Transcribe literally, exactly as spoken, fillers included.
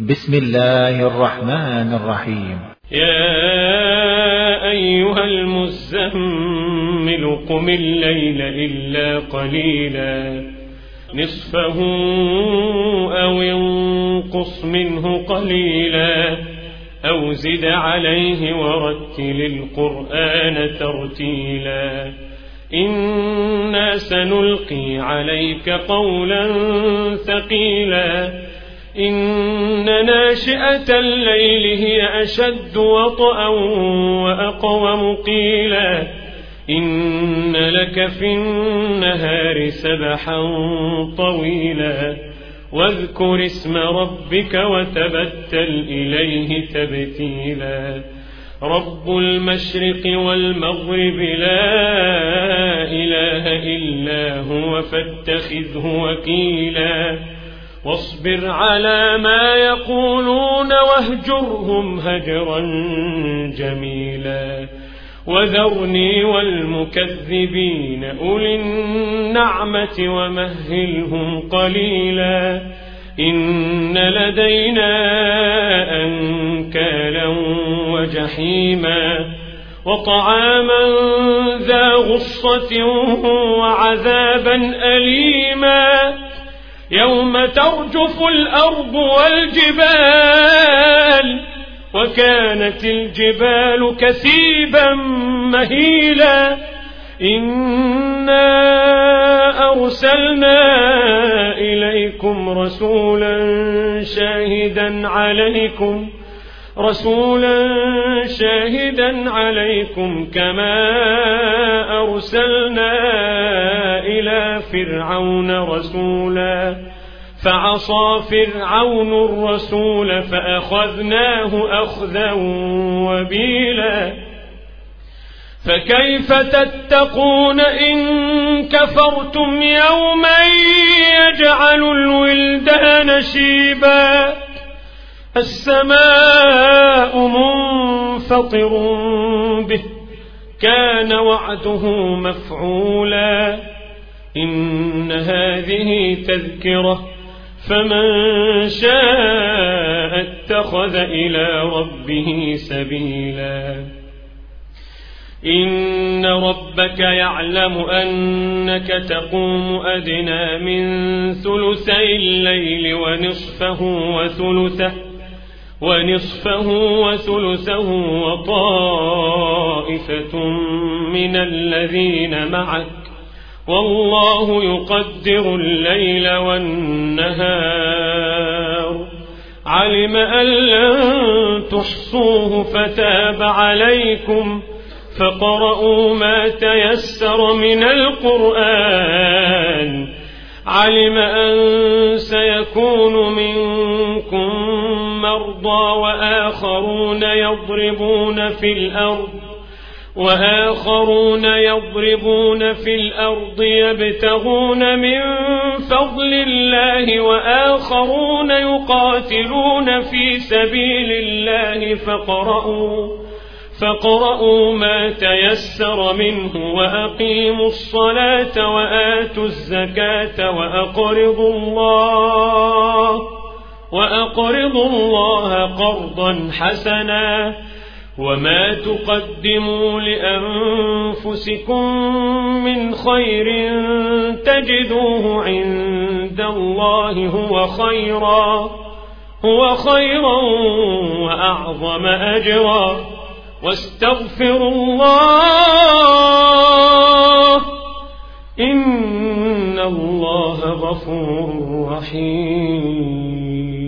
بسم الله الرحمن الرحيم. يا أيها المزمل قم الليل إلا قليلا نصفه أو انقص منه قليلا أو زد عليه ورتل القرآن ترتيلا إنا سنلقي عليك قولا ثقيلا إن ناشئة الليل هي أشد وطئا وأقوم قيلا إن لك في النهار سبحا طويلا واذكر اسم ربك وتبتل إليه تبتيلا رب المشرق والمغرب لا إله إلا هو فاتخذه وكيلا واصبر على ما يقولون واهجرهم هجرا جميلا وذرني والمكذبين أولي النعمة ومهلهم قليلا إن لدينا أنكالا وجحيما وطعاما ذا غصة وعذابا أليما يوم ترجف الأرض والجبال وكانت الجبال كثيبا مهيلا إنا أرسلنا إليكم رسولا شاهدا عليكم رسولا شاهدا عليكم كما أرسلنا إلى فرعون رسولا فعصى فرعون الرسول فأخذناه أخذا وبيلا فكيف تتقون إن كفرتم يوما يجعل الولدان شيبا السماء منفطر به كان وعده مفعولا إن هذه تذكرة فمن شاء اتخذ إلى ربه سبيلا إن ربك يعلم أنك تقوم أدنى من ثلثي الليل ونصفه وثلثه ونصفه وثلثه وطائفة من الذين معك والله يقدر الليل والنهار علم أن لن تحصوه فتاب عليكم فقرؤوا ما تيسر من القرآن علم أن سيكون منكم مرضى وآخرون يضربون في الأرض وآخرون يضربون في الأرض يبتغون من فضل الله وآخرون يقاتلون في سبيل الله فقرؤوا فقرؤوا ما تيسر منه وأقيموا الصلاة وآتوا الزكاة وأقرضوا الله وأقرضوا الله قرضا حسنا وما تقدموا لأنفسكم من خير تجدوه عند الله هو خيرا هو خيرا وأعظم أجرا واستغفروا الله إن الله غفور رحيم.